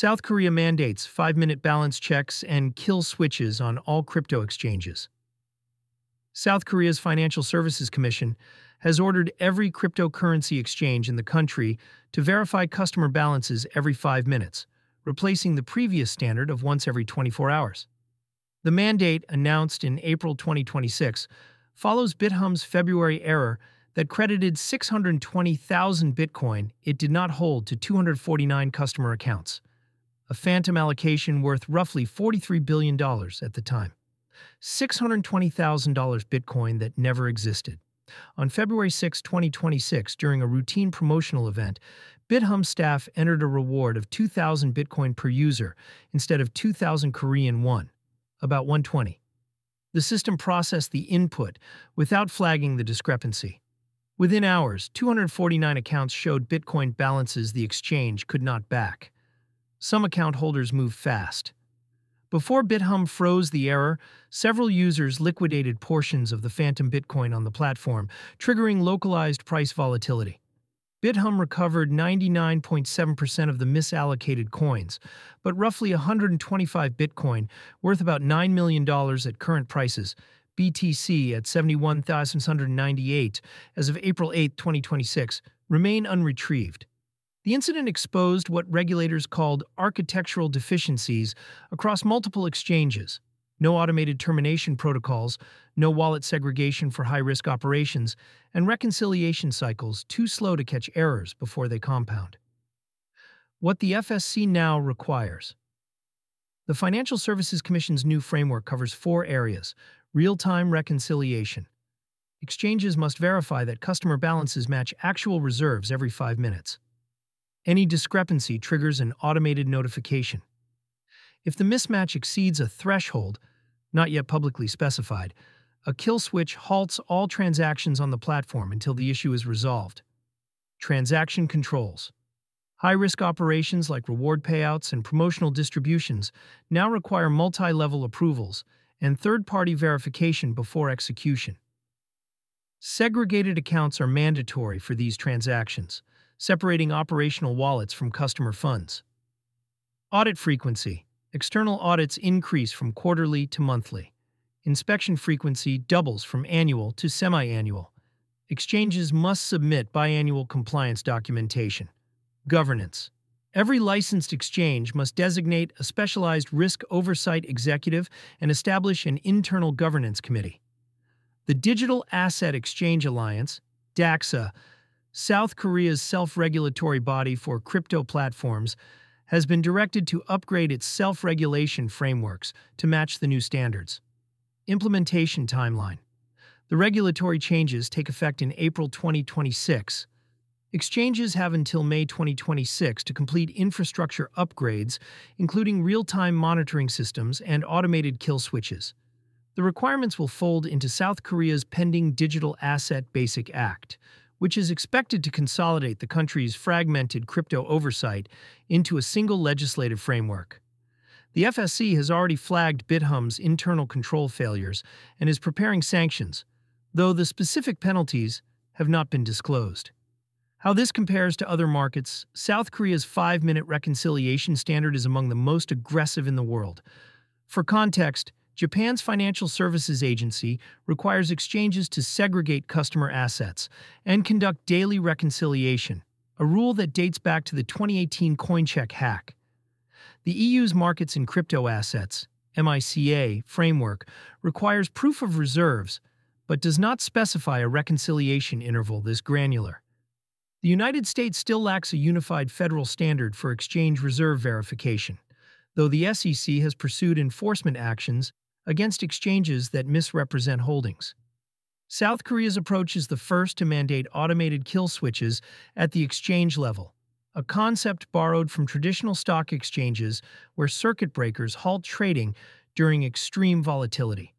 South Korea mandates 5-minute balance checks and kill switches on all crypto exchanges. South Korea's Financial Services Commission has ordered every cryptocurrency exchange in the country to verify customer balances every 5 minutes, replacing the previous standard of once every 24 hours. The mandate, announced in April 2026, follows Bithum's February error that credited 620,000 Bitcoin it did not hold to 249 customer accounts, a phantom allocation worth roughly $43 billion at the time. $620,000 Bitcoin that never existed. On February 6, 2026, during a routine promotional event, Bithum staff entered a reward of 2,000 Bitcoin per user instead of 2,000 Korean won, about 120. The system processed the input without flagging the discrepancy. Within hours, 249 accounts showed Bitcoin balances the exchange could not back. Some account holders moved fast. Before Bithum froze the error, several users liquidated portions of the phantom Bitcoin on the platform, triggering localized price volatility. Bithum recovered 99.7% of the misallocated coins, but roughly 125 Bitcoin, worth about $9 million at current prices, BTC at 71,698 as of April 8, 2026, remain unretrieved. The incident exposed what regulators called architectural deficiencies across multiple exchanges: no automated termination protocols, no wallet segregation for high-risk operations, and reconciliation cycles too slow to catch errors before they compound. What the FSC now requires. The Financial Services Commission's new framework covers 4 areas: real-time reconciliation. Exchanges must verify that customer balances match actual reserves every 5 minutes. Any discrepancy triggers an automated notification. If the mismatch exceeds a threshold, not yet publicly specified, a kill switch halts all transactions on the platform until the issue is resolved. Transaction controls. High-risk operations like reward payouts and promotional distributions now require multi-level approvals and third-party verification before execution. Segregated accounts are mandatory for these transactions, separating operational wallets from customer funds. Audit frequency. External audits increase from quarterly to monthly. Inspection frequency doubles from annual to semi-annual. Exchanges must submit biannual compliance documentation. Governance. Every licensed exchange must designate a specialized risk oversight executive and establish an internal governance committee. The Digital Asset Exchange Alliance, DAXA, South Korea's self-regulatory body for crypto platforms, has been directed to upgrade its self-regulation frameworks to match the new standards. Implementation timeline. The regulatory changes take effect in April 2026. Exchanges have until May 2026 to complete infrastructure upgrades, including real-time monitoring systems and automated kill switches. The requirements will fold into South Korea's pending Digital Asset Basic Act, which is expected to consolidate the country's fragmented crypto oversight into a single legislative framework. The FSC has already flagged Bithum's internal control failures and is preparing sanctions, though the specific penalties have not been disclosed. How this compares to other markets: South Korea's 5-minute reconciliation standard is among the most aggressive in the world. For context, Japan's Financial Services Agency requires exchanges to segregate customer assets and conduct daily reconciliation, a rule that dates back to the 2018 Coincheck hack. The EU's Markets in Crypto Assets (MiCA) framework requires proof of reserves, but does not specify a reconciliation interval this granular. The United States still lacks a unified federal standard for exchange reserve verification, though the SEC has pursued enforcement actions against exchanges that misrepresent holdings. South Korea's approach is the first to mandate automated kill switches at the exchange level, a concept borrowed from traditional stock exchanges where circuit breakers halt trading during extreme volatility.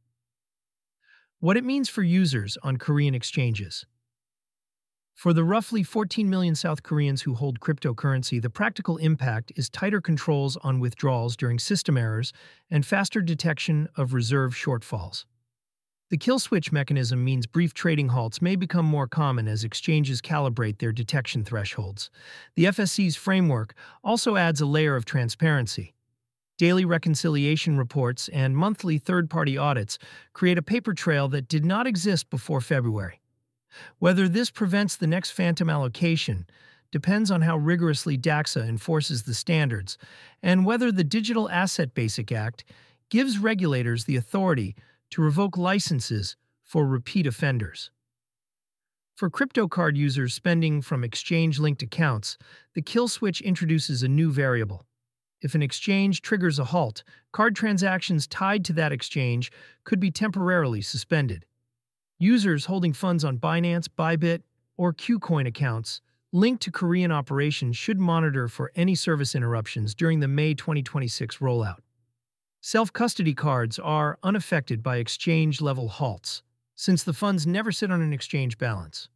What it means for users on Korean exchanges. For the roughly 14 million South Koreans who hold cryptocurrency, the practical impact is tighter controls on withdrawals during system errors and faster detection of reserve shortfalls. The kill switch mechanism means brief trading halts may become more common as exchanges calibrate their detection thresholds. The FSC's framework also adds a layer of transparency. Daily reconciliation reports and monthly third-party audits create a paper trail that did not exist before February. Whether this prevents the next phantom allocation depends on how rigorously DAXA enforces the standards and whether the Digital Asset Basic Act gives regulators the authority to revoke licenses for repeat offenders. For crypto card users spending from exchange-linked accounts, the kill switch introduces a new variable. If an exchange triggers a halt, card transactions tied to that exchange could be temporarily suspended. Users holding funds on Binance, Bybit, or KuCoin accounts linked to Korean operations should monitor for any service interruptions during the May 2026 rollout. Self-custody cards are unaffected by exchange-level halts, since the funds never sit on an exchange balance.